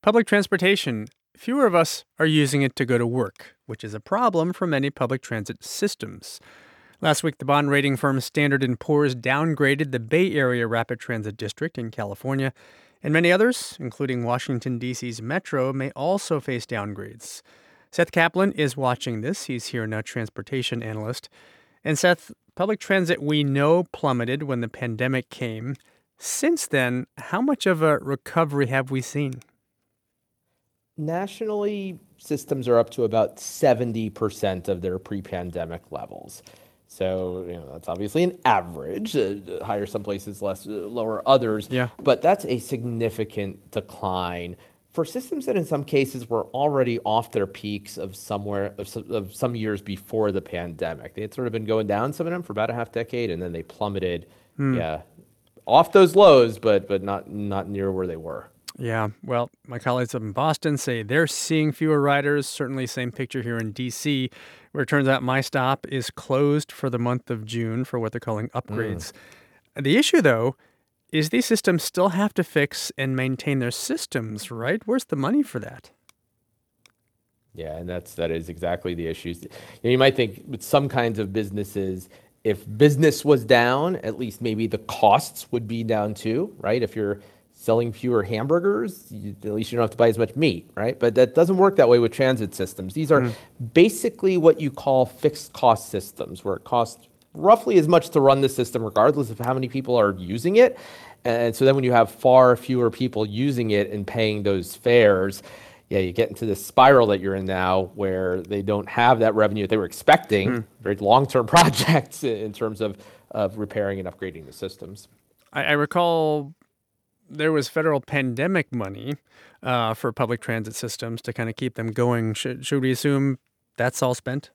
Public transportation. Fewer of us are using it to go to work, which is a problem for many public transit systems. Last week, the bond rating firm Standard & Poor's downgraded the Bay Area Rapid Transit District in California, and many others, including Washington, D.C.'s Metro, may also face downgrades. Seth Kaplan is watching this. He's here now, transportation analyst. And Seth, public transit we know plummeted when the pandemic came. Since then, how much of a recovery have we seen? Nationally, systems are up to about 70% of their pre-pandemic levels. So, that's obviously an average, higher some places, lower others. Yeah. But that's a significant decline for systems that in some cases were already off their peaks of some years before the pandemic. They had sort of been going down, some of them, for about a half decade, and then they plummeted, off those lows, but not near where they were. Yeah, well, my colleagues up in Boston say they're seeing fewer riders. Certainly same picture here in D.C., where it turns out my stop is closed for the month of June for what they're calling upgrades. The issue, though, is these systems still have to fix and maintain their systems, right? Where's the money for that? Yeah, and that is exactly the issues. You might think with some kinds of businesses, if business was down, at least maybe the costs would be down too, right? If you're selling fewer hamburgers, at least you don't have to buy as much meat, right? But that doesn't work that way with transit systems. These are basically what you call fixed cost systems, where it costs roughly as much to run the system regardless of how many people are using it. And so then when you have far fewer people using it and paying those fares, you get into this spiral that you're in now where they don't have that revenue that they were expecting, very long-term projects in terms of repairing and upgrading the systems. I recall there was federal pandemic money for public transit systems to kind of keep them going. Should we assume that's all spent?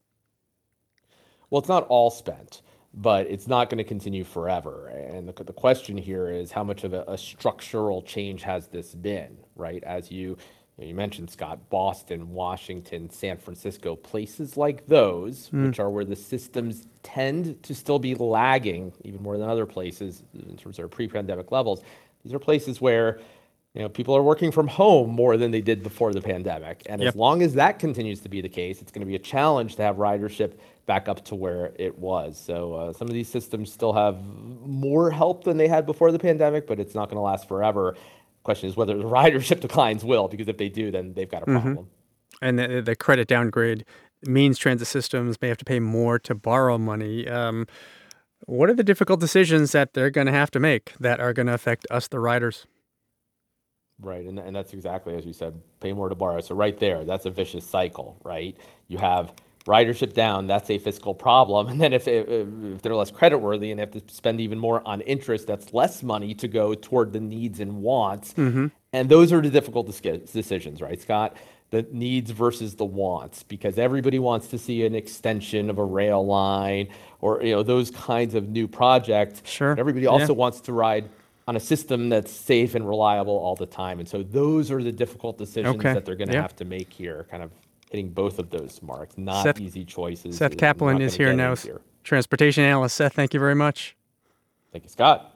Well, it's not all spent, but it's not going to continue forever. And the question here is how much of a structural change has this been, right? As you mentioned, Scott, Boston, Washington, San Francisco, places like those, which are where the systems tend to still be lagging even more than other places in terms of our pre-pandemic levels. These are places where people are working from home more than they did before the pandemic. And as long as that continues to be the case, it's going to be a challenge to have ridership back up to where it was. So some of these systems still have more help than they had before the pandemic, but it's not going to last forever. Question is whether the ridership declines will, because if they do, then they've got a problem. And the credit downgrade means transit systems may have to pay more to borrow money. What are the difficult decisions that they're going to have to make that are going to affect us, the riders? Right, and that's exactly as you said, pay more to borrow. So right there, that's a vicious cycle, right? You have ridership down, that's a fiscal problem. And then if they're less creditworthy and have to spend even more on interest, that's less money to go toward the needs and wants. And those are the difficult decisions, right, Scott? The needs versus the wants, because everybody wants to see an extension of a rail line or those kinds of new projects. Sure. Everybody also wants to ride on a system that's safe and reliable all the time. And so those are the difficult decisions that they're going to have to make here, kind of hitting both of those marks. Not easy choices. Seth Kaplan is here now, transportation analyst. Seth, thank you very much. Thank you, Scott.